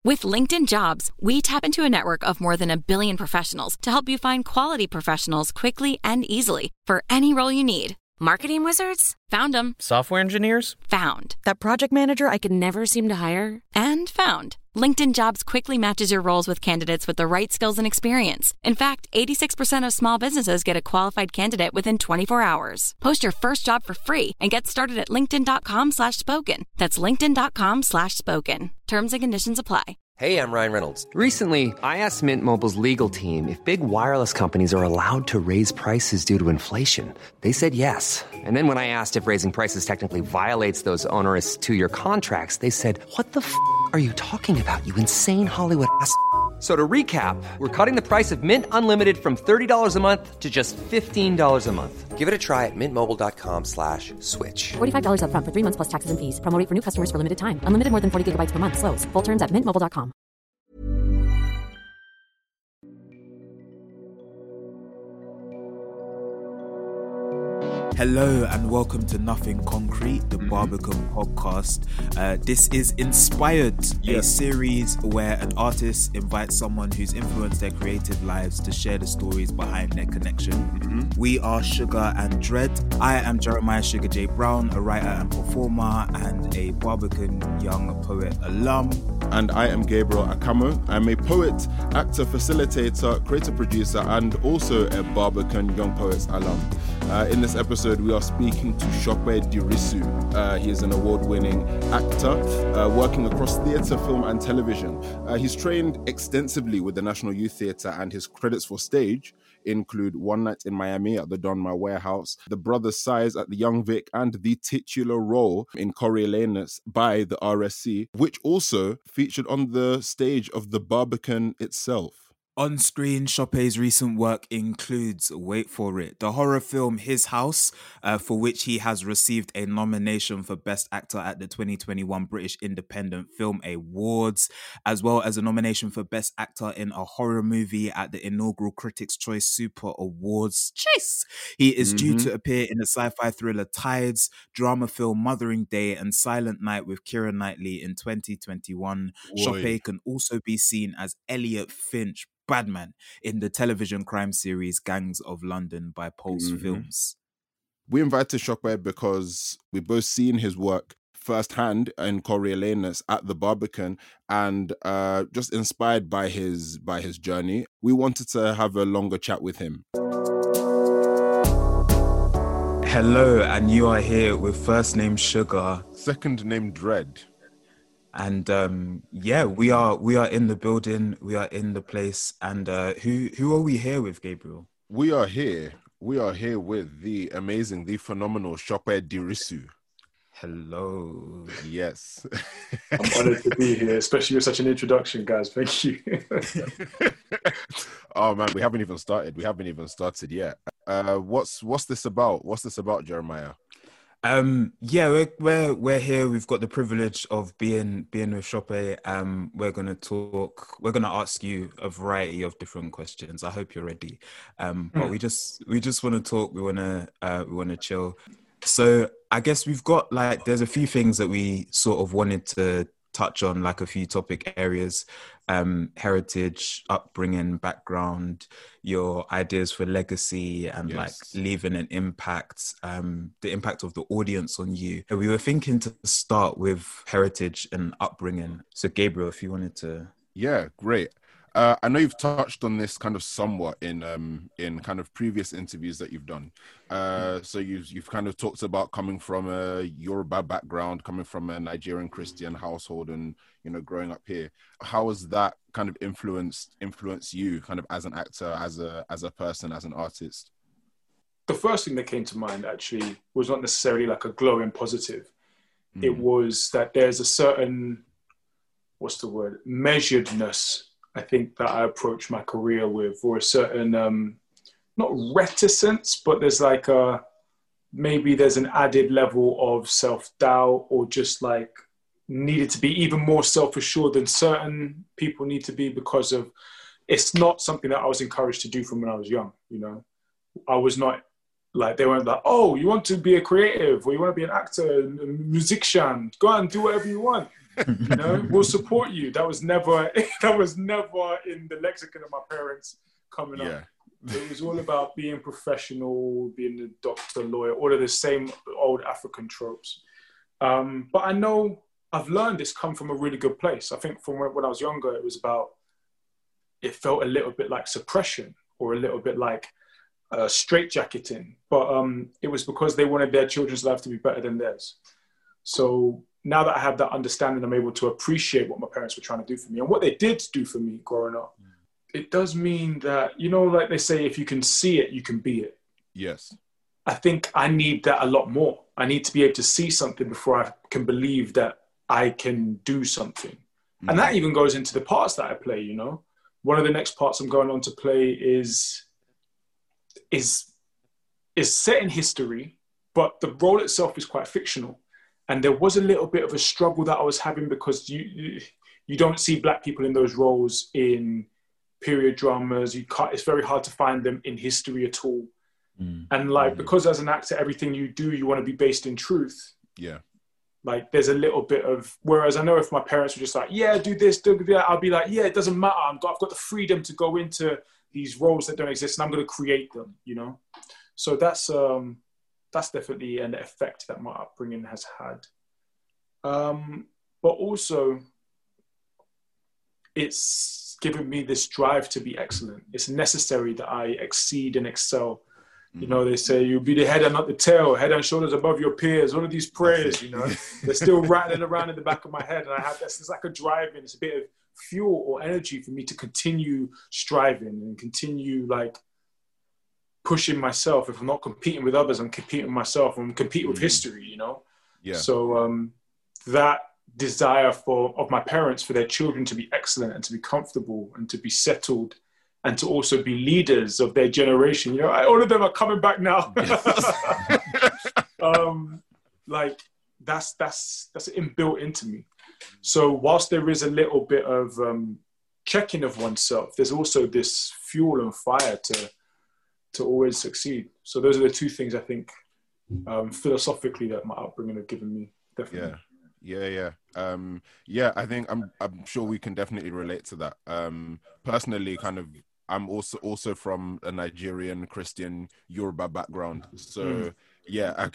With LinkedIn Jobs, we tap into a network of more than 1 billion professionals to help you find quality professionals quickly and easily for any role you need. Marketing wizards? Found them. Software engineers? Found. That project manager I could never seem to hire? And found. LinkedIn Jobs quickly matches your roles with candidates with the right skills and experience. In fact, 86% of small businesses get a qualified candidate within 24 hours. Post your first job for free and get started at linkedin.com/spoken. That's linkedin.com/spoken. Terms and conditions apply. Hey, I'm Ryan Reynolds. Recently, I asked Mint Mobile's legal team if big wireless companies are allowed to raise prices due to inflation. They said yes. And then when I asked if raising prices technically violates those onerous two-year contracts, they said, "What the f*** are you talking about, you insane Hollywood ass?" So to recap, we're cutting the price of Mint Unlimited from $30 a month to just $15 a month. Give it a try at mintmobile.com/switch. $45 up front for 3 months plus taxes and fees. Promo rate for new customers for limited time. Unlimited more than 40 gigabytes per month. Slows full terms at mintmobile.com. Hello and welcome to Nothing Concrete, the Barbican podcast. This is Inspired, a series where an artist invites someone who's influenced their creative lives to share the stories behind their connection. We are Sugar and Dread. I am Jeremiah Sugar J. Brown, a writer and performer and a Barbican Young Poet alum. And I am Gabriel Akamo. I'm a poet, actor, facilitator, creative producer, and also a Barbican Young Poets alum. In this episode, we are speaking to Shokwe Dirisu. He is an award-winning actor working across theatre, film, and television. He's trained extensively with the National Youth Theatre, and his credits for stage include One Night in Miami at the Donmar Warehouse, The Brothers Size at the Young Vic, and the titular role in Coriolanus by the RSC, which also featured on the stage of the Barbican itself. On screen, Shokwe's recent work includes, wait for it, the horror film His House, for which he has received a nomination for Best Actor at the 2021 British Independent Film Awards, as well as a nomination for Best Actor in a Horror Movie at the inaugural Critics' Choice Super Awards. Chase! He is due to appear in the sci-fi thriller Tides, drama film Mothering Day, and Silent Night with Keira Knightley in 2021. Shokwe can also be seen as Elliot Finch, Badman, in the television crime series Gangs of London by Pulse Films. We invited Shokwe because we've both seen his work firsthand in Coriolanus at the Barbican, and just inspired by his journey, we wanted to have a longer chat with him. Hello, and you are here with first name Sugar, second name Dread. And we are in the building, we are in the place, and who are we here with, Gabriel? We are here with the amazing, the phenomenal Shokwe Dirisu. Hello. Yes. I'm honored to be here, especially with such an introduction, guys. Thank you. Oh man, we haven't even started yet. What's this about? Jeremiah? We're here. We've got the privilege of being with Shokwe. We're gonna ask you a variety of different questions. I hope you're ready. But we just want to talk. We want to chill. So I guess we've got there's a few things that we sort of wanted to touch on, like a few topic areas, heritage, upbringing, background, your ideas for legacy, and leaving an impact, the impact of the audience on you. And we were thinking to start with heritage and upbringing. So Gabriel, if you wanted to. Yeah, great. I know you've touched on this kind of somewhat in kind of previous interviews that you've done. So you've kind of talked about coming from a Yoruba background, coming from a Nigerian Christian household, and growing up here. How has that kind of influenced you, kind of as an actor, as a person, as an artist? The first thing that came to mind actually was not necessarily like a glowing positive. It was that there's a certain, measuredness, I think, that I approach my career with, or a certain, not reticence, but there's maybe there's an added level of self-doubt, or just needed to be even more self-assured than certain people need to be, because of, it's not something that I was encouraged to do from when I was young, I was not, they weren't oh, you want to be a creative, or you want to be an actor, a musician, go out and do whatever you want. You know, we'll support you. That was never in the lexicon of my parents coming up. It was all about being professional, being a doctor, lawyer, all of the same old African tropes. But I know I've learned it's come from a really good place. I think from when I was younger, it felt a little bit like suppression or a little bit like straitjacketing. But it was because they wanted their children's life to be better than theirs. So now that I have that understanding, I'm able to appreciate what my parents were trying to do for me and what they did do for me growing up. It does mean that, you know, like they say, if you can see it, you can be it. Yes. I think I need that a lot more. I need to be able to see something before I can believe that I can do something. And that even goes into the parts that I play, you know. One of the next parts I'm going on to play is set in history, but the role itself is quite fictional. And there was a little bit of a struggle that I was having because you don't see Black people in those roles in period dramas. It's very hard to find them in history at all. And because as an actor, everything you do, you want to be based in truth. Yeah. Like there's a little bit of, whereas I know if my parents were just like, yeah, do this, do that, I'll be like, yeah, it doesn't matter. I've got the freedom to go into these roles that don't exist and I'm going to create them, you know? So that's definitely an effect that my upbringing has had. But also it's given me this drive to be excellent. It's necessary that I exceed and excel. You know, they say you'll be the head and not the tail, head and shoulders above your peers. All of these prayers, you know, they're still rattling around in the back of my head. And I have this, it's like a driving, it's a bit of fuel or energy for me to continue striving and continue like pushing myself. If I'm not competing with others, I'm competing with myself. I'm competing with history, you know? Yeah. So that desire of my parents for their children to be excellent and to be comfortable and to be settled and to also be leaders of their generation. You know, all of them are coming back now. Like that's inbuilt into me. So whilst there is a little bit of checking of oneself, there's also this fuel and fire to always succeed. So those are the two things I think philosophically that my upbringing have given me. Definitely. Yeah. I think I'm sure we can definitely relate to that. Personally, kind of, I'm also from a Nigerian Christian Yoruba background. So yeah,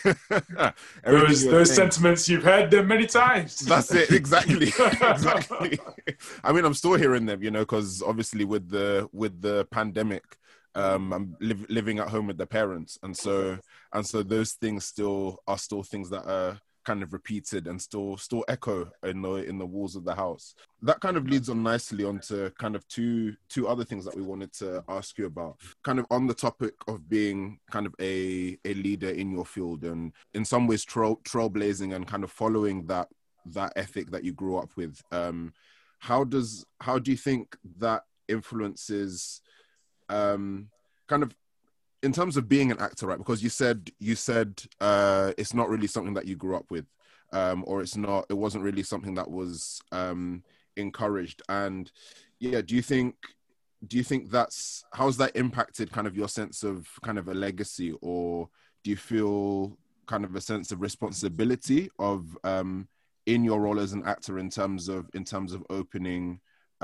those sentiments, you've heard them many times. That's it, exactly. Exactly. I mean, I'm still hearing them, you know, because obviously with the pandemic, I'm living at home with the parents, and so those things still are things that are kind of repeated and still echo in the walls of the house. That kind of leads on nicely onto kind of two other things that we wanted to ask you about, kind of on the topic of being kind of a leader in your field and in some ways trailblazing and kind of following that ethic that you grew up with. How do you think that influences kind of in terms of being an actor, right? Because you said it's not really something that you grew up with, or it wasn't really something that was encouraged. And yeah, do you think how's that impacted kind of your sense of kind of a legacy, or do you feel kind of a sense of responsibility of in your role as an actor in terms of opening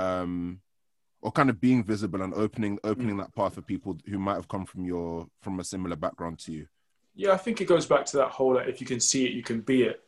or kind of being visible and opening that path for people who might have come from a similar background to you? Yeah, I think it goes back to that whole, if you can see it, you can be it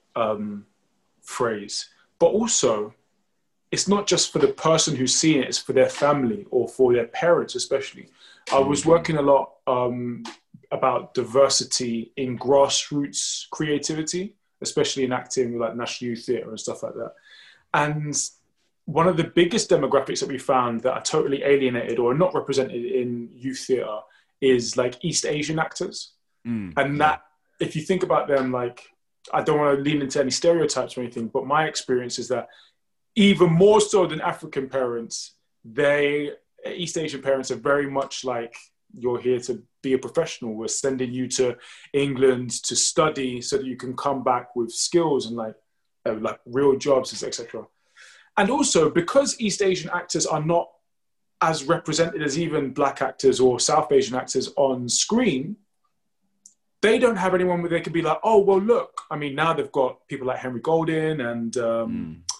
phrase. But also, it's not just for the person who's seeing it, it's for their family or for their parents especially. I was working a lot about diversity in grassroots creativity, especially in acting, like National Youth Theatre and stuff like that. And one of the biggest demographics that we found that are totally alienated or not represented in youth theatre is like East Asian actors. And that, if you think about them, like, I don't want to lean into any stereotypes or anything, but my experience is that even more so than African parents, East Asian parents are very much like, you're here to be a professional. We're sending you to England to study so that you can come back with skills and like real jobs, etc. And also, because East Asian actors are not as represented as even Black actors or South Asian actors on screen, they don't have anyone where they could be like, oh, well, look. I mean, now they've got people like Henry Golding and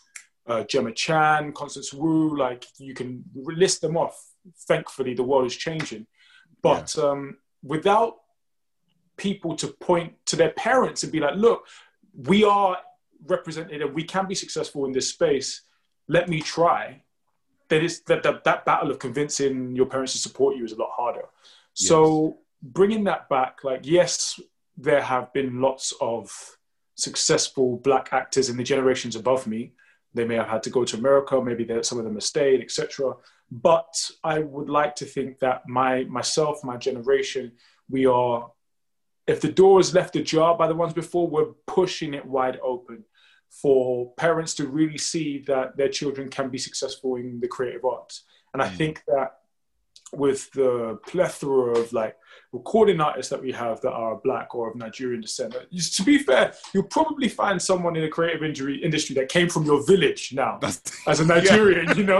Gemma Chan, Constance Wu, like you can list them off. Thankfully, the world is changing. But without people to point to their parents and be like, look, we are represented and we can be successful in this space. Let me try. Then it's that battle of convincing your parents to support you is a lot harder. Yes. So bringing that back, like, yes, there have been lots of successful Black actors in the generations above me. They may have had to go to America, maybe some of them have stayed, etc. But I would like to think that my generation, we are, if the door is left ajar by the ones before, we're pushing it wide open for parents to really see that their children can be successful in the creative arts. And I think that with the plethora of like recording artists that we have that are Black or of Nigerian descent, to be fair, you'll probably find someone in the creative industry that came from your village now as a Nigerian, you know?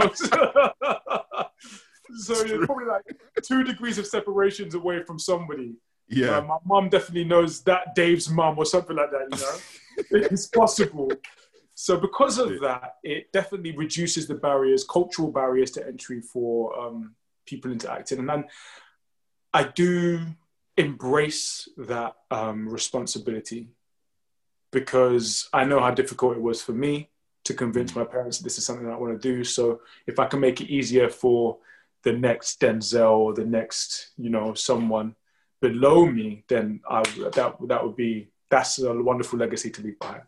So you're probably like 2 degrees of separations away from somebody. Yeah, my mum definitely knows that Dave's mum or something like that, you know? It's possible. So because of that, it definitely reduces the barriers, cultural barriers to entry for people into acting. And then I do embrace that responsibility, because I know how difficult it was for me to convince my parents that this is something that I want to do. So if I can make it easier for the next Denzel or the next, you know, someone below me, then that's a wonderful legacy to leave behind.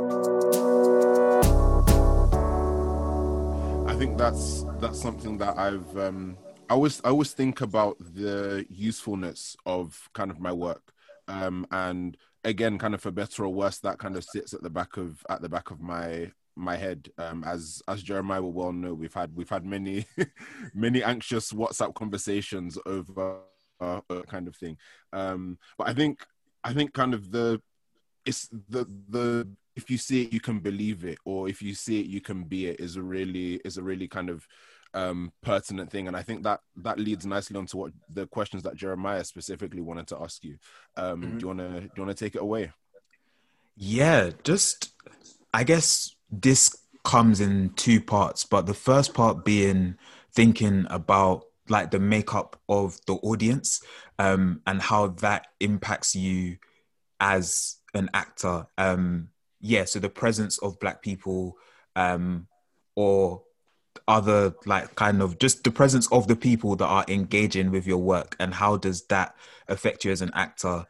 I think that's something that I always think about the usefulness of kind of my work, and again, kind of for better or worse, that kind of sits at the back of my head. As Jeremiah will well know, we've had many many anxious WhatsApp conversations over kind of thing. But I think kind of it's the if you see it, you can believe it, or if you see it, you can be it is a really kind of pertinent thing. And I think that leads nicely onto what the questions that Jeremiah specifically wanted to ask you. Do you want to take it away? Yeah, just, I guess this comes in 2 parts, but the first part being thinking about like the makeup of the audience, and how that impacts you as an actor. So the presence of Black people, or other, like, kind of just the presence of the people that are engaging with your work, and how does that affect you as an actor,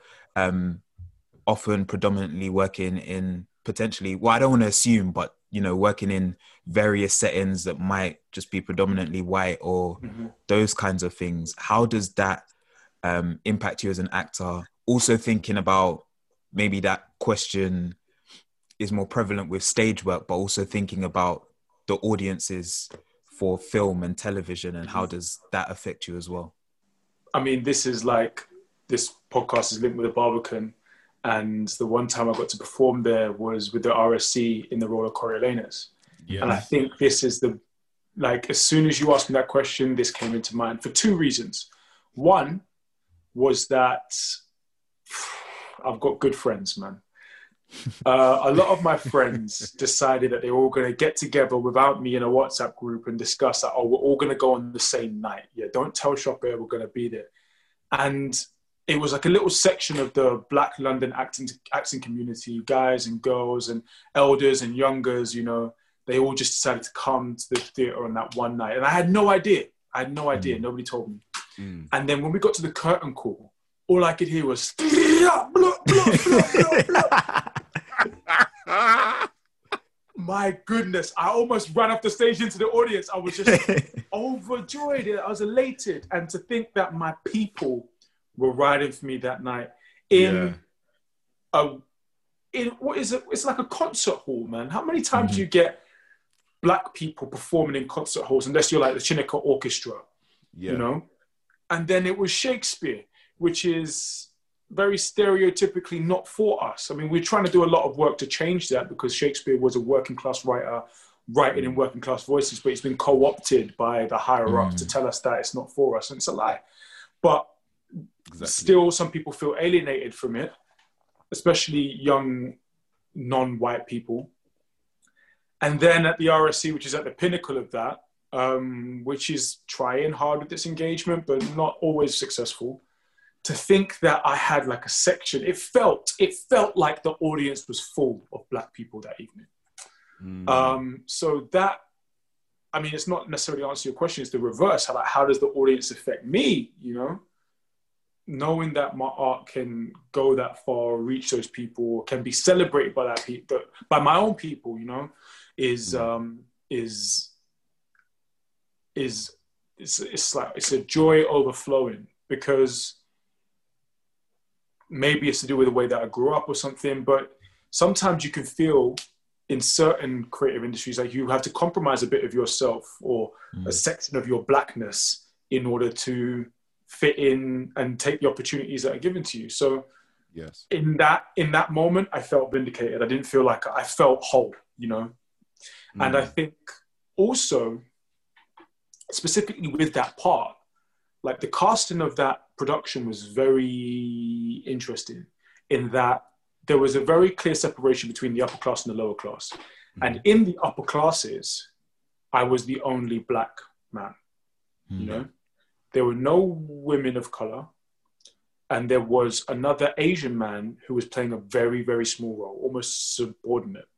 often predominantly working in potentially, well, I don't want to assume, but, you know, working in various settings that might just be predominantly white or those kinds of things. How does that impact you as an actor? Also thinking about maybe that question is more prevalent with stage work, but also thinking about the audiences for film and television, and how does that affect you as well? I mean, this podcast is linked with the Barbican, and the one time I got to perform there was with the RSC in the role of Coriolanus. Yes. And I think this is as soon as you asked me that question, this came into mind for 2 reasons. One was that I've got good friends, man. A lot of my friends decided that they were all going to get together without me in a WhatsApp group and discuss that, we're all going to go on the same night. Yeah, don't tell Shopper we're going to be there. And it was like a little section of the Black London acting community, guys and girls and elders and youngers, you know, they all just decided to come to the theatre on that one night. And I had no idea. Nobody told me. And then when we got to the curtain call, all I could hear was blah, blah, blah, blah, blah. My goodness, I almost ran off the stage into the audience. I was just overjoyed. I was elated. And to think that my people were riding for me that night in what is it? It's like a concert hall, man. How many times do you get Black people performing in concert halls, unless you're like the Chineke Orchestra, you know? And then it was Shakespeare, which is very stereotypically not for us. I mean, we're trying to do a lot of work to change that, because Shakespeare was a working class writer writing in working class voices, but it's been co-opted by the higher ups to tell us that it's not for us, and it's a lie. But still, some people feel alienated from it, especially young non-white people. And then at the RSC, which is at the pinnacle of that, which is trying hard with this engagement, but not always successful, to think that I had like a section, it felt like the audience was full of Black people that evening. So that, I mean, it's not necessarily to answer your question, it's the reverse. How does the audience affect me, you know? Knowing that my art can go that far, reach those people, can be celebrated by that people, by my own people, you know, it's a joy overflowing, because maybe it's to do with the way that I grew up or something, but sometimes you can feel in certain creative industries like you have to compromise a bit of yourself or a section of your Blackness in order to fit in and take the opportunities that are given to you. So yes, in that moment, I felt vindicated. I didn't feel like I felt whole, you know? And I think also, specifically with that part, like the casting of that production was very interesting in that there was a very clear separation between the upper class and the lower class. And in the upper classes, I was the only Black man, you know? There were no women of color, and there was another Asian man who was playing a very, very small role, almost subordinate.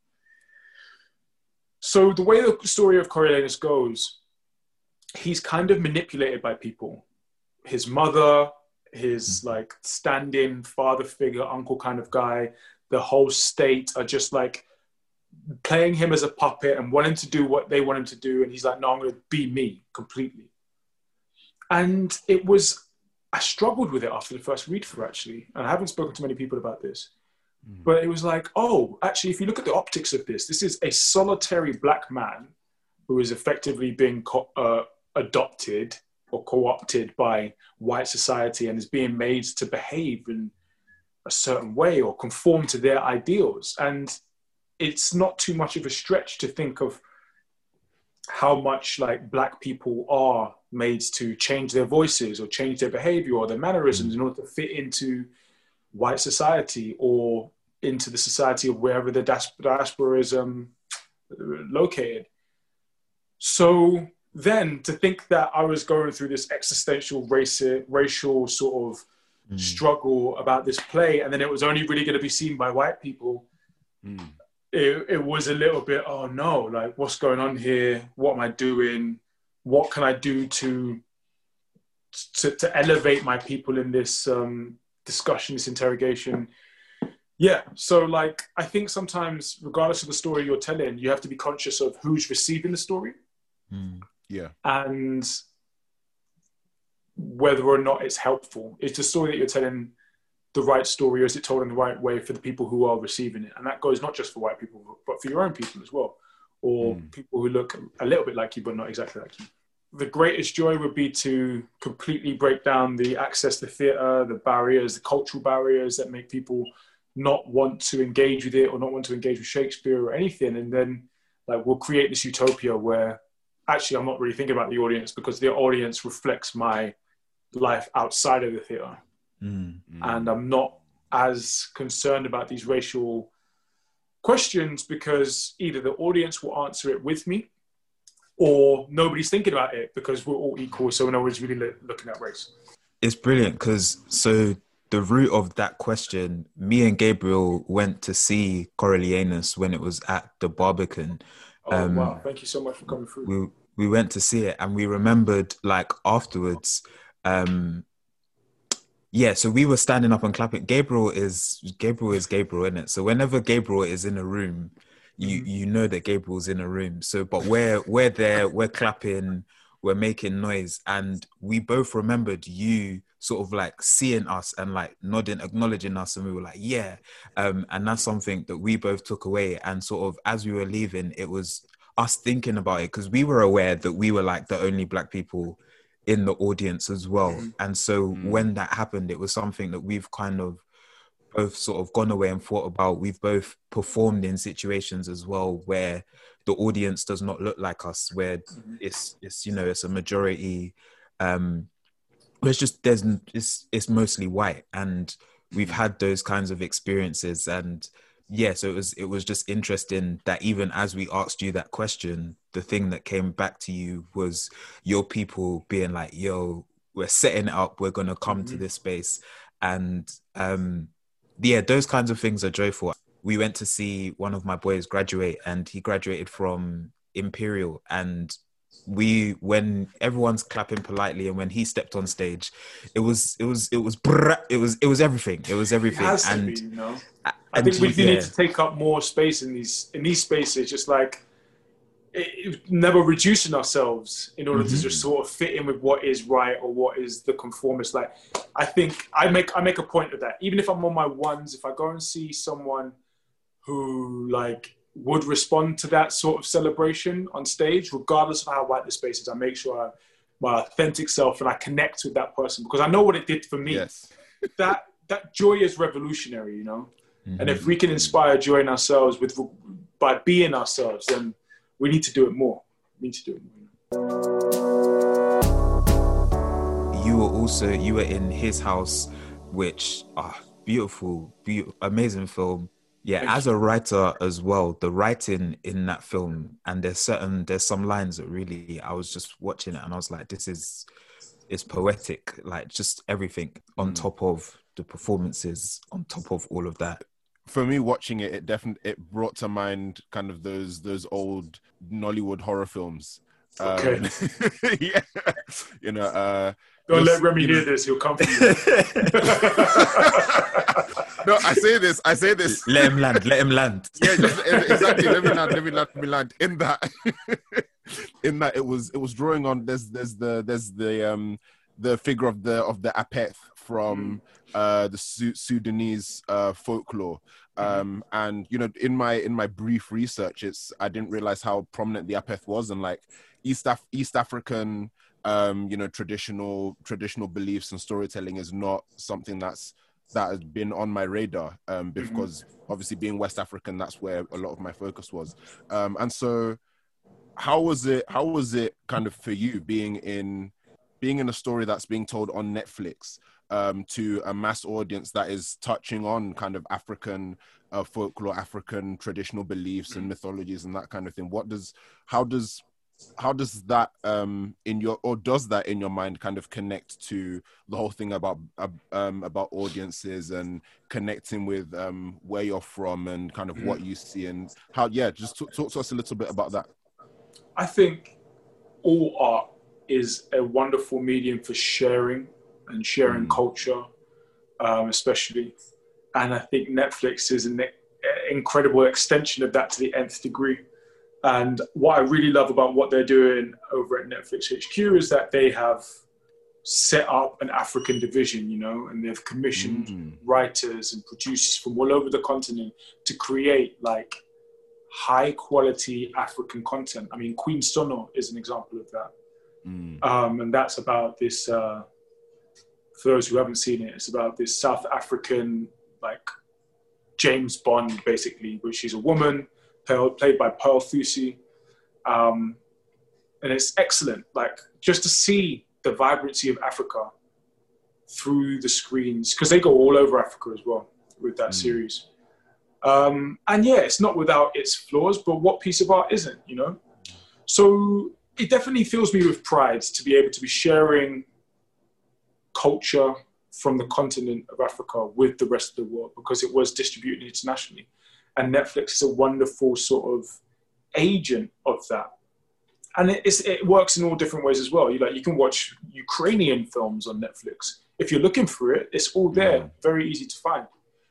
So the way the story of Coriolanus goes, he's kind of manipulated by people. His mother, his like stand-in father figure, uncle kind of guy, the whole state are just like playing him as a puppet and wanting to do what they want him to do. And he's like, no, I'm going to be me completely. And I struggled with it after the first read through, actually. And I haven't spoken to many people about this. But it was like, oh, actually, if you look at the optics of this is a solitary Black man who is effectively being adopted or co-opted by white society and is being made to behave in a certain way or conform to their ideals. And it's not too much of a stretch to think of how much like Black people are made to change their voices or change their behavior or their mannerisms in order to fit into white society or into the society of wherever the diaspora is located. So then to think that I was going through this existential racial sort of struggle about this play, and then it was only really going to be seen by white people, it was a little bit, oh no, like what's going on here? What am I doing? What can I do to elevate my people in this discussion, this interrogation? Yeah, so like, I think sometimes, regardless of the story you're telling, you have to be conscious of who's receiving the story. Yeah. And whether or not it's helpful. Is the story that you're telling the right story, or is it told in the right way for the people who are receiving it? And that goes not just for white people, but for your own people as well. Or people who look a little bit like you, but not exactly like you. The greatest joy would be to completely break down the access to theatre, the barriers, the cultural barriers that make people not want to engage with it or not want to engage with Shakespeare or anything. And then like we'll create this utopia where actually I'm not really thinking about the audience because the audience reflects my life outside of the theatre. And I'm not as concerned about these racial questions because either the audience will answer it with me or nobody's thinking about it because we're all equal, so no one's really looking at race. It's brilliant because so the root of that question, me and Gabriel went to see Coriolanus when it was at the Barbican. Wow, thank you so much for coming through. We went to see it and we remembered like afterwards, so we were standing up and clapping. Gabriel is Gabriel, isn't it? So whenever Gabriel is in a room, you know that Gabriel's in a room. So, but we're there, we're clapping, we're making noise, and we both remembered you sort of like seeing us and like nodding, acknowledging us, and we were like, yeah. And that's something that we both took away. And sort of as we were leaving, it was us thinking about it because we were aware that we were like the only Black people in the audience as well. And so when that happened, it was something that we've kind of both sort of gone away and thought about. We've both performed in situations as well where the audience does not look like us, where it's you know, it's a majority, it's just it's mostly white, and we've had those kinds of experiences. And yeah, so it was just interesting that even as we asked you that question, the thing that came back to you was your people being like, yo, we're setting it up, we're gonna come to this space. And yeah, those kinds of things are joyful. We went to see one of my boys graduate, and he graduated from Imperial, and when everyone's clapping politely and when he stepped on stage, it was everything. It was It everything. has to And be, you know. I think we need to take up more space in these spaces, just like never reducing ourselves in order to just sort of fit in with what is right or what is the conformist. Like, I think I make a point of that. Even if I'm on my ones, if I go and see someone who like would respond to that sort of celebration on stage, regardless of how white the space is, I make sure I'm my authentic self and I connect with that person, because I know what it did for me. Yes. That joy is revolutionary, you know. And if we can inspire joy in ourselves by being ourselves, then we need to do it more. You were in His House, which beautiful, amazing film. Yeah, as a writer as well, the writing in that film, and there's some lines that really, I was just watching it and I was like, it's poetic, like just everything on top of the performances, on top of all of that. For me, watching it, it brought to mind kind of those old Nollywood horror films. Okay. Yeah, you know. Don't let Remy hear this; he'll come for you. No, I say this. Let him land. Yeah, exactly. Let me land. In that, it was drawing on. There's the figure of the Apeth from the Sudanese folklore. And you know, in my brief research, I didn't realize how prominent the Apeth was, and like East African you know, traditional beliefs and storytelling is not something that has been on my radar, because obviously being West African, that's where a lot of my focus was. And so how was it kind of for you being in a story that's being told on Netflix, to a mass audience that is touching on kind of African folklore, African traditional beliefs and mythologies and that kind of thing? How does that does that in your mind kind of connect to the whole thing about audiences and connecting with where you're from and kind of what you see, and how, just talk to us a little bit about that. I think all art is a wonderful medium for sharing culture, especially. And I think Netflix is an incredible extension of that to the nth degree. And what I really love about what they're doing over at Netflix HQ is that they have set up an African division, you know, and they've commissioned writers and producers from all over the continent to create like high quality African content. I mean, Queen Sono is an example of that. And that's about this, for those who haven't seen it, it's about this South African, like James Bond, basically, which is a woman played by Pearl Thusi. And it's excellent, like just to see the vibrancy of Africa through the screens, because they go all over Africa as well with that series. And yeah, it's not without its flaws, but what piece of art isn't, you know? So it definitely fills me with pride to be able to be sharing culture from the continent of Africa with the rest of the world, because it was distributed internationally. And Netflix is a wonderful sort of agent of that. And it works in all different ways as well. You can watch Ukrainian films on Netflix. If you're looking for it, it's all there, very easy to find.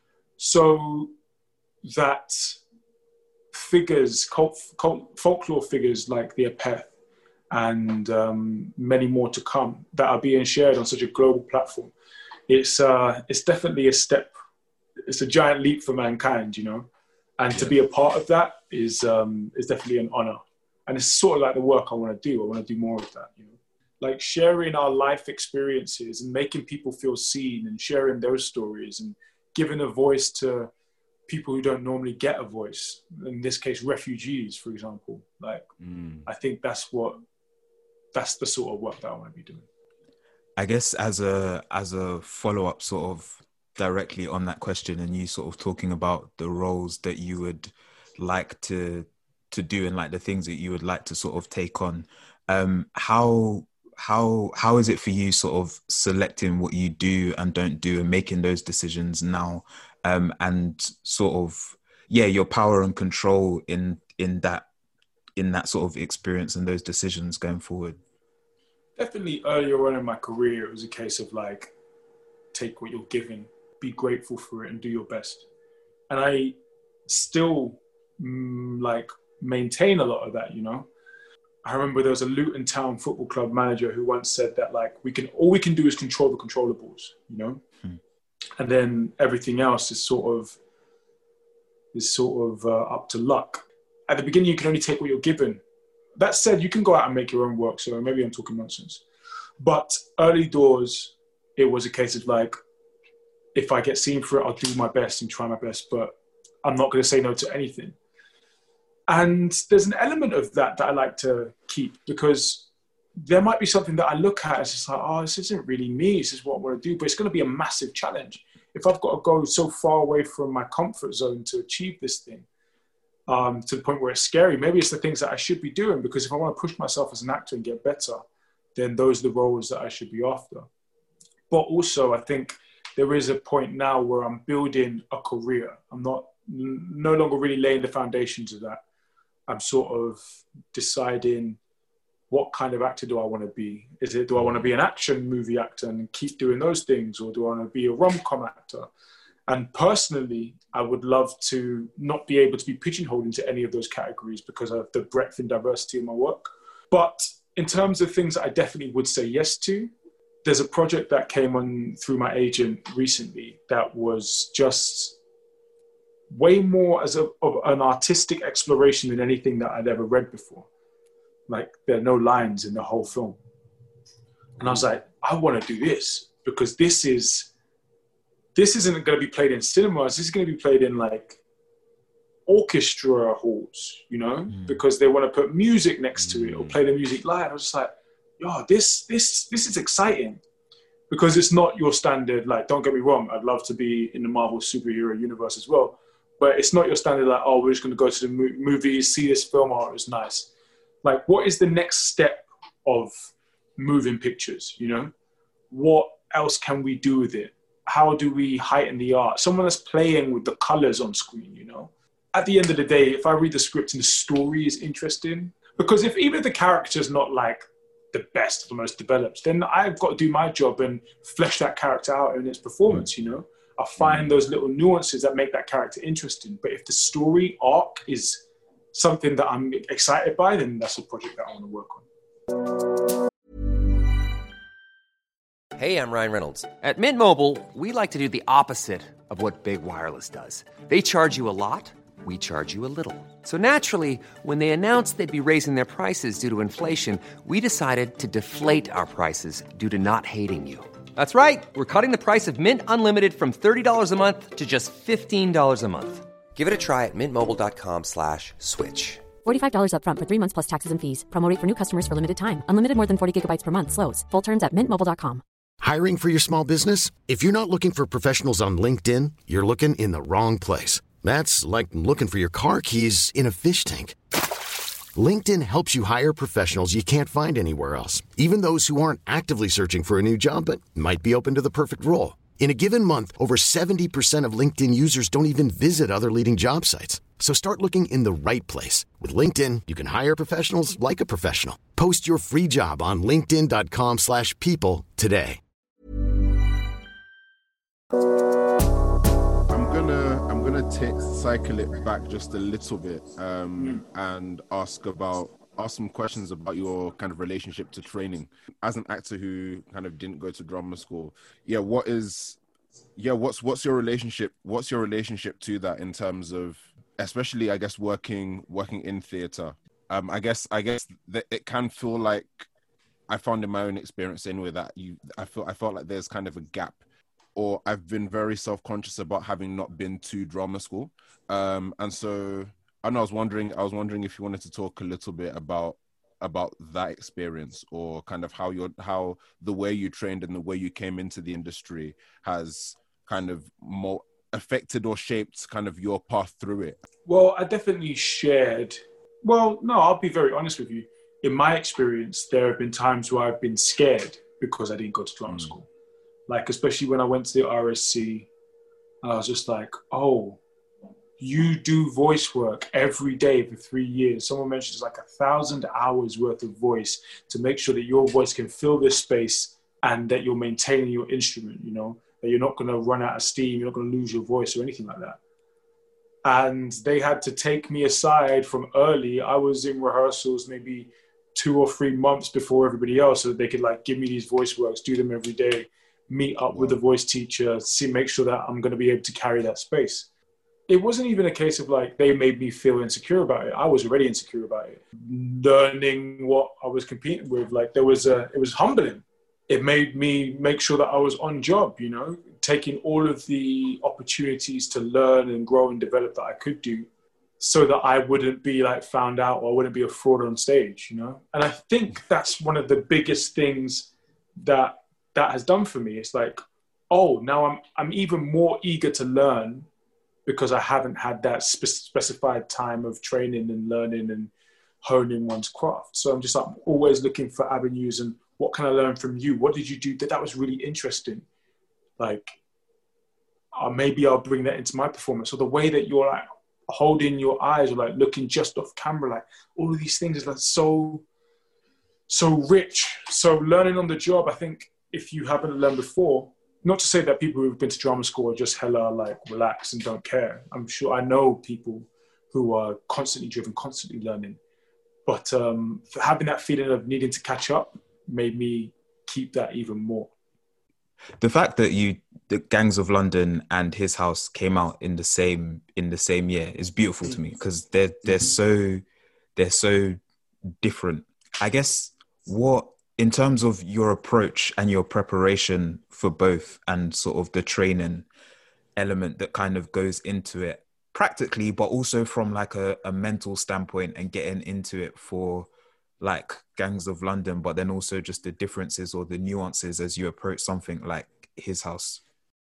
So that figures, folklore figures like the Apeth and many more to come that are being shared on such a global platform, it's definitely a step. It's a giant leap for mankind, you know. And to be a part of that is definitely an honor. And it's sort of like the work I want to do. I want to do more of that, you know. Like sharing our life experiences and making people feel seen and sharing those stories and giving a voice to people who don't normally get a voice. In this case, refugees, for example. Like, I think that's the sort of work that I want to be doing. I guess as a follow-up sort of directly on that question, and you sort of talking about the roles that you would like to do and like the things that you would like to sort of take on. How is it for you sort of selecting what you do and don't do and making those decisions now, and sort of your power and control in that sort of experience and those decisions going forward? Definitely earlier on in my career, it was a case of like, take what you're given, be grateful for it, and do your best. And I still like maintain a lot of that, you know. I remember there was a Luton Town Football Club manager who once said that like all we can do is control the controllables, you know, and then everything else is sort of up to luck. At the beginning, you can only take what you're given. That said, you can go out and make your own work. So maybe I'm talking nonsense, but early doors, it was a case of like, if I get seen for it, I'll do my best and try my best, but I'm not going to say no to anything. And there's an element of that I like to keep, because there might be something that I look at, it's just like, oh, this isn't really me, this is what I want to do, but it's going to be a massive challenge. If I've got to go so far away from my comfort zone to achieve this thing, to the point where it's scary, maybe it's the things that I should be doing, because if I want to push myself as an actor and get better, then those are the roles that I should be after. But also, I think there is a point now where I'm building a career. I'm no longer really laying the foundations of that. I'm sort of deciding what kind of actor do I want to be. Do I want to be an action movie actor and keep doing those things, or do I want to be a rom-com actor? And personally, I would love to not be able to be pigeonholed into any of those categories because of the breadth and diversity of my work. But in terms of things that I definitely would say yes to, there's a project that came on through my agent recently that was just way more of an artistic exploration than anything that I'd ever read before. Like, there are no lines in the whole film. And I was like, I want to do this, because this isn't going to be played in cinemas. This is going to be played in like orchestra halls, you know, because they want to put music next to it or play the music live. I was just like, yo, this is exciting, because it's not your standard, like, don't get me wrong, I'd love to be in the Marvel superhero universe as well, but it's not your standard like, oh, we're just going to go to the movies, see this film, oh, it was nice. Like, what is the next step of moving pictures, you know? What else can we do with it? How do we heighten the art? Someone that's playing with the colors on screen, you know? At the end of the day, if I read the script and the story is interesting, because even if the character's not like the best, the most developed, then I've got to do my job and flesh that character out in its performance, you know? I'll find those little nuances that make that character interesting. But if the story arc is something that I'm excited by, then that's a project that I want to work on. Hey, I'm Ryan Reynolds. At Mint Mobile, we like to do the opposite of what Big Wireless does. They charge you a lot, we charge you a little. So naturally, when they announced they'd be raising their prices due to inflation, we decided to deflate our prices due to not hating you. That's right. We're cutting the price of Mint Unlimited from $30 a month to just $15 a month. Give it a try at mintmobile.com/switch. $45 up front for 3 months plus taxes and fees. Promo rate for new customers for limited time. Unlimited more than 40 gigabytes per month slows. Full terms at mintmobile.com. Hiring for your small business? If you're not looking for professionals on LinkedIn, you're looking in the wrong place. That's like looking for your car keys in a fish tank. LinkedIn helps you hire professionals you can't find anywhere else, even those who aren't actively searching for a new job but might be open to the perfect role. In a given month, over 70% of LinkedIn users don't even visit other leading job sites. So start looking in the right place. With LinkedIn, you can hire professionals like a professional. Post your free job on linkedin.com/people today. I'm gonna cycle it back just a little bit and ask some questions about your kind of relationship to training as an actor who kind of didn't go to drama school. What's your relationship? What's your relationship to that in terms of, especially I guess working in theater? I guess that it can feel like, I found in my own experience anyway that I felt like there's kind of a gap, or I've been very self-conscious about having not been to drama school. And so I was wondering if you wanted to talk a little bit about that experience, or kind of how the way you trained and the way you came into the industry has kind of more affected or shaped kind of your path through it? Well, I definitely shared. Well, no, I'll be very honest with you. In my experience, there have been times where I've been scared because I didn't go to drama school. Like, especially when I went to the RSC, I was just like, oh, you do voice work every day for 3 years. Someone mentioned it's like 1,000 hours worth of voice to make sure that your voice can fill this space and that you're maintaining your instrument, you know, that you're not going to run out of steam, you're not going to lose your voice or anything like that. And they had to take me aside from early. I was in rehearsals maybe 2 or 3 months before everybody else, so that they could like give me these voice works, do them every day, meet up with the voice teacher, make sure that I'm going to be able to carry that space. It wasn't even a case of like they made me feel insecure about it. I was already insecure about it. Learning what I was competing with, like it was humbling. It made me make sure that I was on job, you know, taking all of the opportunities to learn and grow and develop that I could do, so that I wouldn't be like found out or I wouldn't be a fraud on stage, you know? And I think that's one of the biggest things that has done for me. It's like, oh, now I'm even more eager to learn because I haven't had that specified time of training and learning and honing one's craft. So I'm just like always looking for avenues and what can I learn from you? What did you do that was really interesting? Like, maybe I'll bring that into my performance. Or the way that you're like holding your eyes or like looking just off camera, like all of these things is like so rich. So learning on the job, I think if you haven't learned before, not to say that people who've been to drama school are just hella like relaxed and don't care. I'm sure I know people who are constantly driven, constantly learning. But having that feeling of needing to catch up made me keep that even more. The fact that the Gangs of London and His House came out in the same year is beautiful to me, because they're so different. I guess in terms of your approach and your preparation for both, and sort of the training element that kind of goes into it practically, but also from like a mental standpoint and getting into it for like Gangs of London, but then also just the differences or the nuances as you approach something like His House.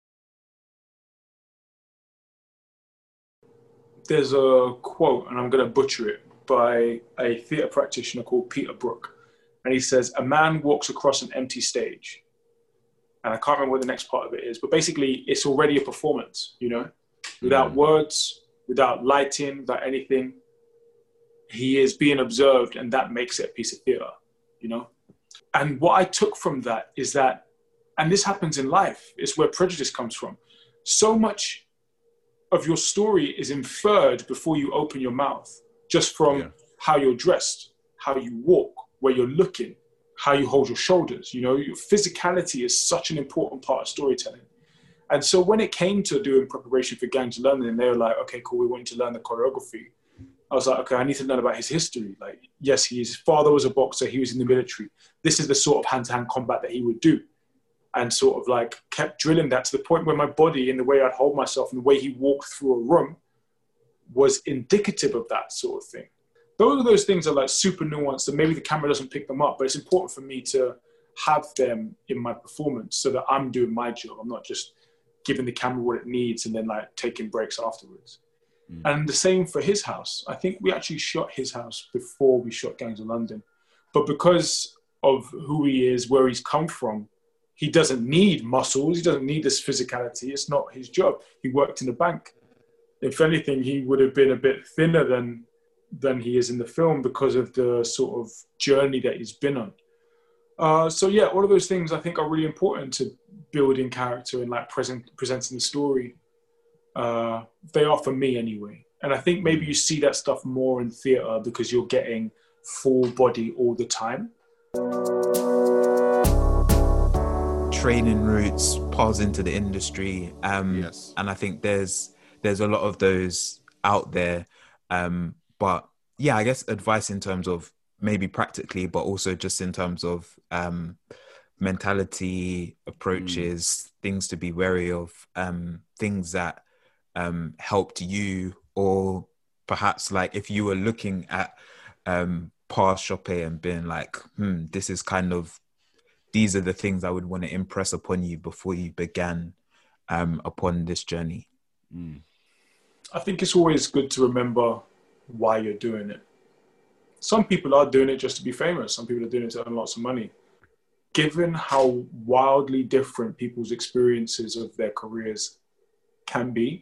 There's a quote, and I'm going to butcher it, by a theatre practitioner called Peter Brook. And he says, a man walks across an empty stage. And I can't remember what the next part of it is, but basically it's already a performance, you know, without words, without lighting, without anything. He is being observed, and that makes it a piece of theatre, you know? And what I took from that is that, and this happens in life, it's where prejudice comes from. So much of your story is inferred before you open your mouth, just from how you're dressed, how you walk, where you're looking, how you hold your shoulders. You know, your physicality is such an important part of storytelling. And so when it came to doing preparation for Gangs of London, and they were like, okay, cool, we want you to learn the choreography. I was like, okay, I need to learn about his history. Like, yes, his father was a boxer, he was in the military. This is the sort of hand-to-hand combat that he would do. And sort of like kept drilling that to the point where my body and the way I'd hold myself and the way he walked through a room was indicative of that sort of thing. Those things are like super nuanced, and maybe the camera doesn't pick them up, but it's important for me to have them in my performance so that I'm doing my job. I'm not just giving the camera what it needs and then like taking breaks afterwards. And the same for His House. I think we actually shot His House before we shot Gangs of London. But because of who he is, where he's come from, he doesn't need muscles. He doesn't need this physicality. It's not his job. He worked in a bank. If anything, he would have been a bit thinner than he is in the film because of the sort of journey that he's been on. So yeah, all of those things I think are really important to building character and like presenting the story. They are for me anyway. And I think maybe you see that stuff more in theatre because you're getting full body all the time. Training routes, paths into the industry. Yes. And I think there's a lot of those out there. But yeah, I guess advice in terms of maybe practically, but also just in terms of mentality, approaches, things to be wary of, things that helped you, or perhaps like if you were looking at past Chope and being like, these are the things I would want to impress upon you before you began upon this journey? I think it's always good to remember why you're doing it. Some people are doing it just to be famous. Some people are doing it to earn lots of money. Given how wildly different people's experiences of their careers can be,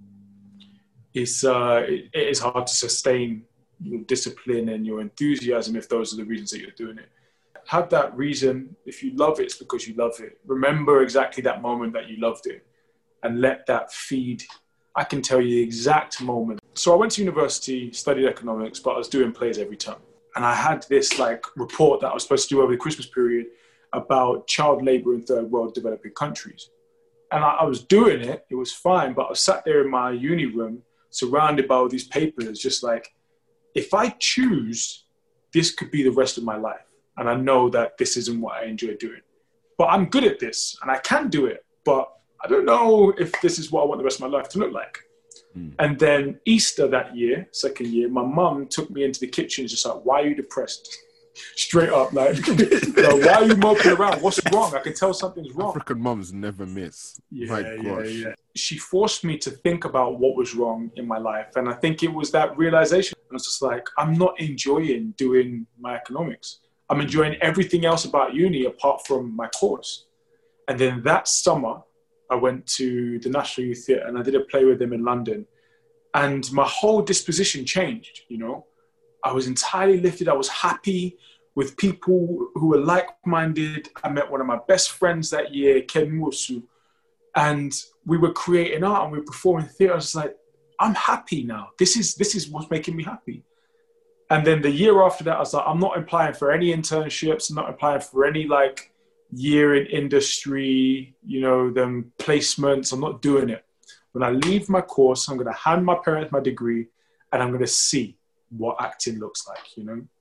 it is hard to sustain your discipline and your enthusiasm if those are the reasons that you're doing it. Have that reason. If you love it, it's because you love it. Remember exactly that moment that you loved it and let that feed. I can tell you the exact moment. So I went to university, studied economics, but I was doing plays every term. And I had this report that I was supposed to do over the Christmas period about child labor in third world developing countries. And I was doing it, it was fine, but I was sat there in my uni room surrounded by all these papers, just like, if I choose, this could be the rest of my life. And I know that this isn't what I enjoy doing. But I'm good at this and I can do it, but I don't know if this is what I want the rest of my life to look like. And then Easter that year, second year, my mum took me into the kitchen, just like, why are you depressed? Straight up, like, why are you moping around? What's wrong? I can tell something's wrong. African mums never miss. My gosh. Yeah. She forced me to think about what was wrong in my life. And I think it was that realization. I was just like, I'm not enjoying doing my economics. I'm enjoying everything else about uni apart from my course. And then that summer, I went to the National Youth Theatre and I did a play with them in London. And my whole disposition changed, you know. I was entirely lifted. I was happy with people who were like-minded. I met one of my best friends that year, Ken Musu. And we were creating art and we were performing theatre. I was like, I'm happy now. This is what's making me happy. And then the year after that, I was like, I'm not applying for any internships. I'm not applying for any year in industry, you know, them placements. I'm not doing it. When I leave my course, I'm going to hand my parents my degree and I'm going to see what acting looks like, you know?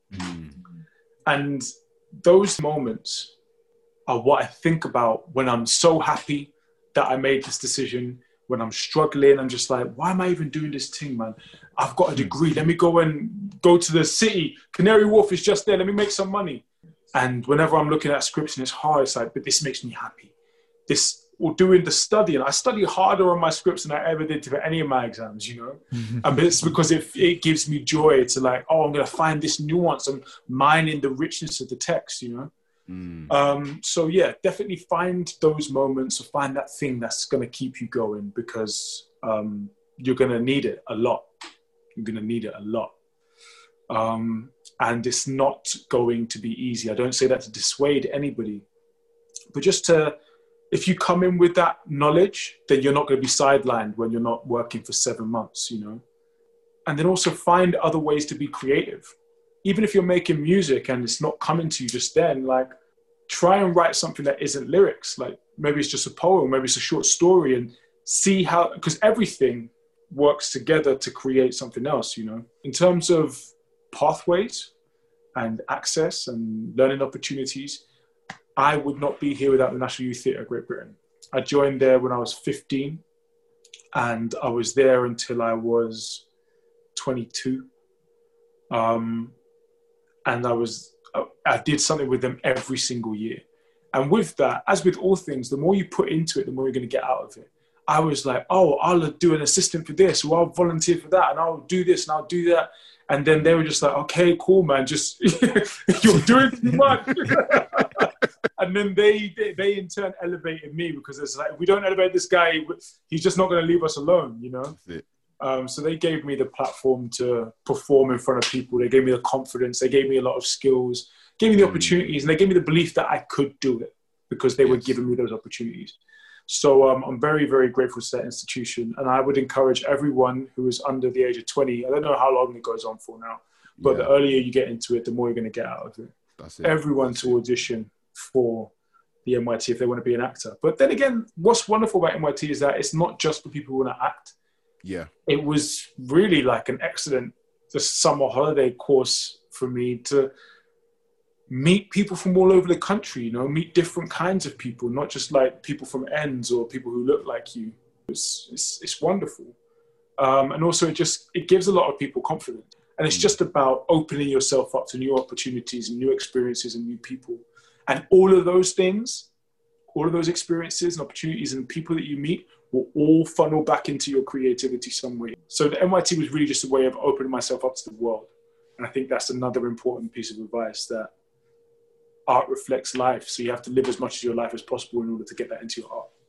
And those moments are what I think about when I'm so happy that I made this decision. When I'm struggling, I'm just like, why am I even doing this thing, man? I've got a degree. Let me go to the city. Canary Wharf is just there. Let me make some money. And whenever I'm looking at scripts and it's hard, it's like, but this makes me happy. Or doing the study, and I study harder on my scripts than I ever did for any of my exams, you know? And it's because it gives me joy to I'm going to find this nuance and mining the richness of the text, you know? So yeah, definitely find those moments or find that thing that's going to keep you going because you're going to need it a lot. You're going to need it a lot. And it's not going to be easy. I don't say that to dissuade anybody, but just if you come in with that knowledge, then you're not going to be sidelined when you're not working for 7 months, you know? And then also find other ways to be creative. Even if you're making music and it's not coming to you just then, try and write something that isn't lyrics. Maybe it's just a poem, maybe it's a short story, and see how, because everything works together to create something else, you know? In terms of pathways and access and learning opportunities, I would not be here without the National Youth Theatre of Great Britain. I joined there when I was 15 and I was there until I was 22. And I did something with them every single year. And with that, as with all things, the more you put into it, the more you're going to get out of it. I was like, oh, I'll do an assistant for this, or I'll volunteer for that, and I'll do this and I'll do that. And then they were just like, okay, cool, man, just you're doing too much. And then they in turn elevated me because it's like, if we don't elevate this guy, he's just not going to leave us alone, you know? So they gave me the platform to perform in front of people. They gave me the confidence. They gave me a lot of skills, gave me the opportunities, and they gave me the belief that I could do it because they were giving me those opportunities. So I'm very, very grateful to that institution. And I would encourage everyone who is under the age of 20, I don't know how long it goes on for now, but the earlier you get into it, the more you're going to get out of it. That's it. Everyone to audition for the NYT if they want to be an actor. But then again, what's wonderful about NYT is that it's not just for people who want to act. Yeah. It was really an excellent summer holiday course for me to meet people from all over the country, you know, meet different kinds of people, not just people from ends or people who look like you. It's wonderful. And also it gives a lot of people confidence. And it's just about opening yourself up to new opportunities and new experiences and new people. And all of those things all of those experiences and opportunities and people that you meet will all funnel back into your creativity some way. So the NYT was really just a way of opening myself up to the world. And I think that's another important piece of advice, that art reflects life. So you have to live as much of your life as possible in order to get that into your art.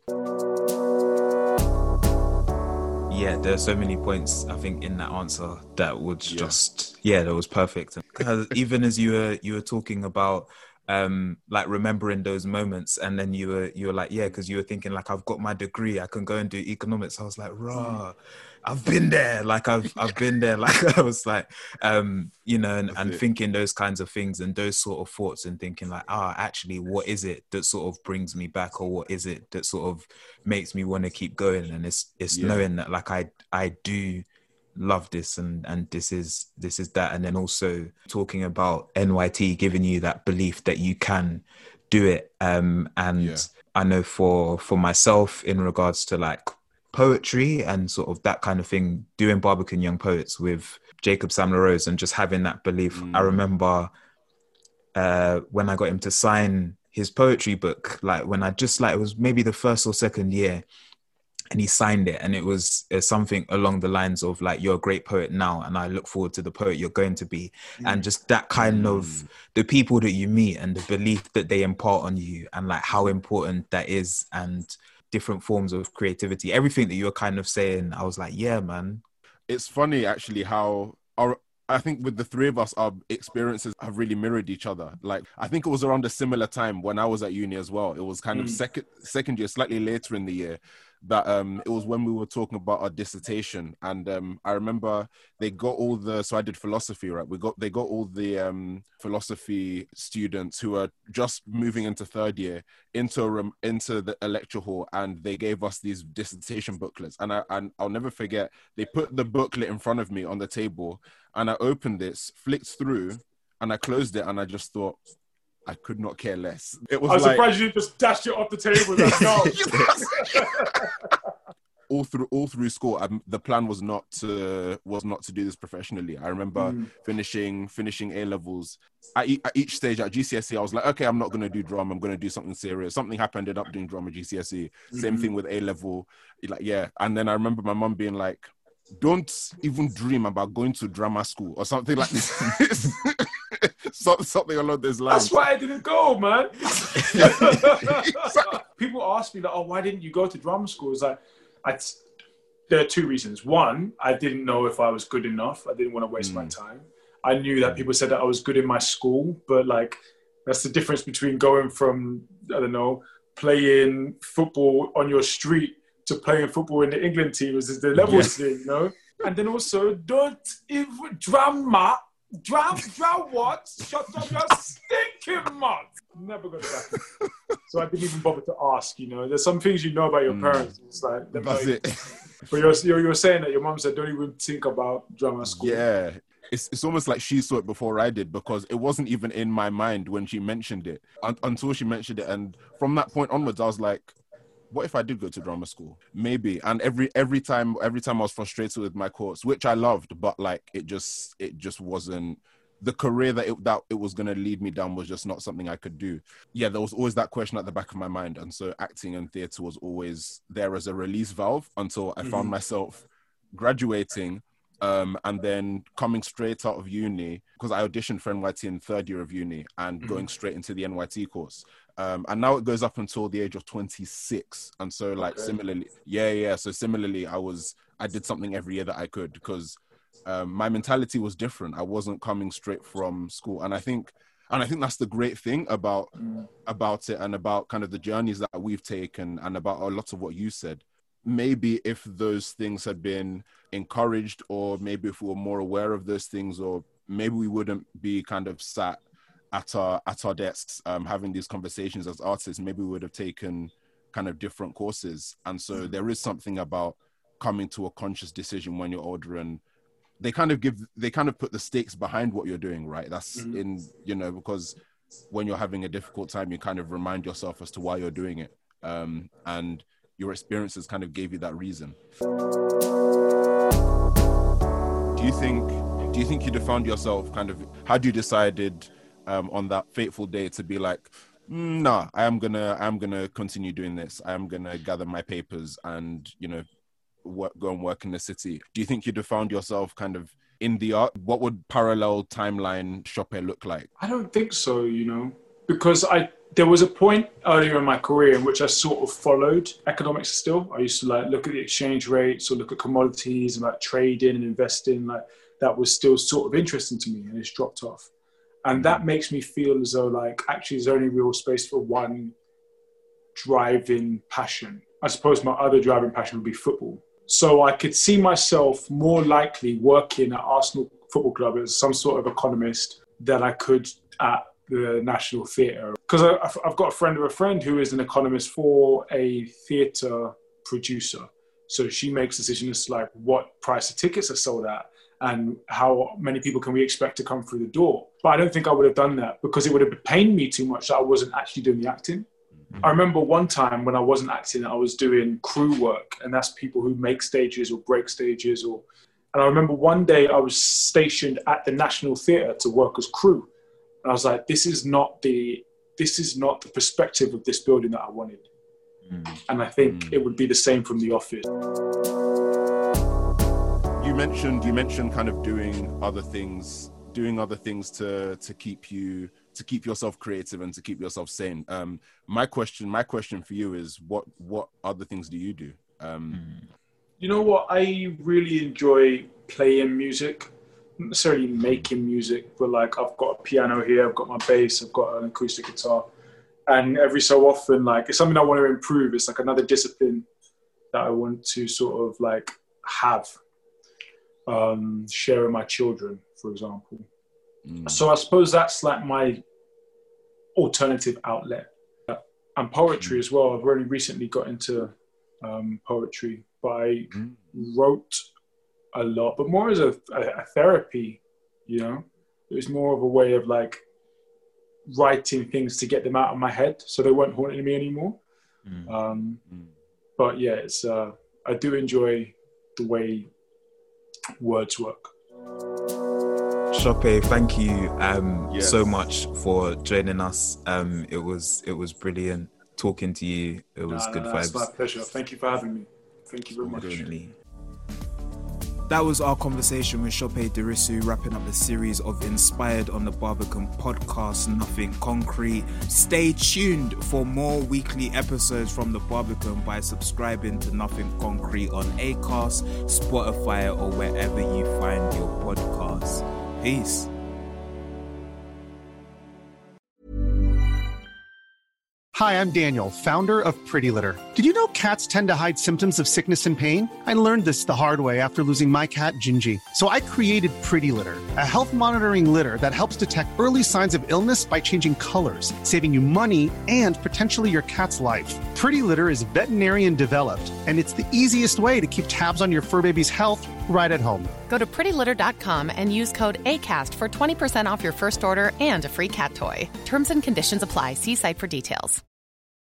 Yeah, there's so many points, I think, in that answer that would that was perfect. Because even as you were talking about like remembering those moments, and then you were like, yeah, because you were thinking like, I've got my degree, I can go and do economics. I was like, rah, I've been there. Like I've been there. Like I was like, you know, and thinking those kinds of things and those sort of thoughts, and thinking like, actually, what is it that sort of brings me back, or what is it that sort of makes me want to keep going? And it's knowing that like I do love this, and this is that. And then also talking about NYT giving you that belief that you can do it. I know for myself, in regards to like poetry and sort of that kind of thing, doing Barbican Young Poets with Jacob Sam LaRose and just having that belief. I remember when I got him to sign his poetry book, like when I just like, it was maybe the first or second year, and he signed it, and it was something along the lines of like, you're a great poet now, and I look forward to the poet you're going to be. And just that kind of the people that you meet and the belief that they impart on you, and like how important that is, and different forms of creativity, everything that you were kind of saying, I was like, yeah, man. It's funny actually how I think with the three of us, our experiences have really mirrored each other. Like, I think it was around a similar time when I was at uni as well. It was kind of second year, slightly later in the year, that it was when we were talking about our dissertation. And I remember they got all the, so I did philosophy, right? They got all the philosophy students who are just moving into third year into the lecture hall, and they gave us these dissertation booklets. And I'll never forget, they put the booklet in front of me on the table, and I opened it, flicked through, and I closed it, and I just thought, I could not care less. It was. I was like, surprised you just dashed it off the table. All through school, the plan was not to do this professionally. I remember finishing A levels. At each stage at GCSE, I was like, okay, I'm not going to do drama. I'm going to do something serious. Something happened, ended up doing drama GCSE. Same thing with A level. Like, yeah. And then I remember my mum being like, don't even dream about going to drama school or something like this. Something along those lines. That's why I didn't go, man. People ask me like, oh, why didn't you go to drama school? It's like, there are two reasons. One, I didn't know if I was good enough. I didn't want to waste my time. I knew that people said that I was good in my school, but like, that's the difference between going from, I don't know, playing football on your street to playing football in the England team. Is the levels thing, you know? And then also, don't even drama what? Shut up your stinking mouth. Never gonna happen. So I didn't even bother to ask, you know. There's some things you know about your parents. It's like, that's it. But you're saying that your mom said, don't even think about drama school. Yeah. It's almost like she saw it before I did, because it wasn't even in my mind when she mentioned it until she mentioned it. And from that point onwards, I was like, what if I did go to drama school? Maybe. And every time I was frustrated with my course, which I loved, but like it just wasn't the career that it was going to lead me down, was just not something I could do. Yeah, there was always that question at the back of my mind. And so acting and theatre was always there as a release valve until I found myself graduating and then coming straight out of uni, because I auditioned for NYT in third year of uni, and going straight into the NYT course. And now it goes up until the age of 26. And so like similarly, so similarly, I did something every year that I could, because my mentality was different. I wasn't coming straight from school. And I think that's the great thing about it, and about kind of the journeys that we've taken, and about a lot of what you said. Maybe if those things had been encouraged, or maybe if we were more aware of those things, or maybe we wouldn't be kind of sat at our desks having these conversations as artists. Maybe we would have taken kind of different courses. And so there is something about coming to a conscious decision when you're older, and they kind of put the stakes behind what you're doing, right? That's in, you know, because when you're having a difficult time, you kind of remind yourself as to why you're doing it. And your experiences kind of gave you that reason. Do you think you'd have found yourself kind of, had you decided on that fateful day to be like, No, I am gonna continue doing this. I am gonna gather my papers and, you know, go and work in the city. Do you think you'd have found yourself kind of in the art? What would parallel timeline Chope look like? I don't think so, you know, because there was a point earlier in my career in which I sort of followed economics still. I used to like look at the exchange rates or look at commodities and like trading and investing. Like that was still sort of interesting to me, and it's dropped off. And that makes me feel as though like actually there's only real space for one driving passion. I suppose my other driving passion would be football. So I could see myself more likely working at Arsenal Football Club as some sort of economist than I could at the National Theatre. Because I've got a friend of a friend who is an economist for a theatre producer. So she makes decisions as to like what price of tickets are sold at and how many people can we expect to come through the door. But I don't think I would have done that because it would have pained me too much that I wasn't actually doing the acting. I remember one time when I wasn't acting, I was doing crew work, and that's people who make stages or break stages. And I remember one day I was stationed at the National Theatre to work as crew. And I was like, this is not the perspective of this building that I wanted. And I think it would be the same from the office. You mentioned kind of doing other things to keep yourself creative and to keep yourself sane. My question for you is what other things do you do? You know what? I really enjoy playing music, not necessarily making music, but like I've got a piano here, I've got my bass, I've got an acoustic guitar. And every so often, like it's something I want to improve. It's like another discipline that I want to sort of like have, share with my children, for example. So I suppose that's like my alternative outlet. And poetry as well. I've really recently got into poetry, but I wrote a lot, but more as a therapy, you know? It was more of a way of like writing things to get them out of my head so they weren't haunting me anymore. But yeah, it's I do enjoy the way words work. Chope, thank you so much for joining us. It was brilliant talking to you. It was good vibes. It's my pleasure. Thank you for having me. Thank you very much. Definitely. That was our conversation with Chope Dirisu, wrapping up the series of Inspired on the Barbican podcast, Nothing Concrete. Stay tuned for more weekly episodes from the Barbican by subscribing to Nothing Concrete on Acast, Spotify, or wherever you find your podcasts. Peace. Hi, I'm Daniel, founder of Pretty Litter. Did you know cats tend to hide symptoms of sickness and pain? I learned this the hard way after losing my cat, Gingy. So I created Pretty Litter, a health monitoring litter that helps detect early signs of illness by changing colors, saving you money and potentially your cat's life. Pretty Litter is veterinarian developed, and it's the easiest way to keep tabs on your fur baby's health right at home. Go to prettylitter.com and use code ACAST for 20% off your first order and a free cat toy. Terms and conditions apply. See site for details.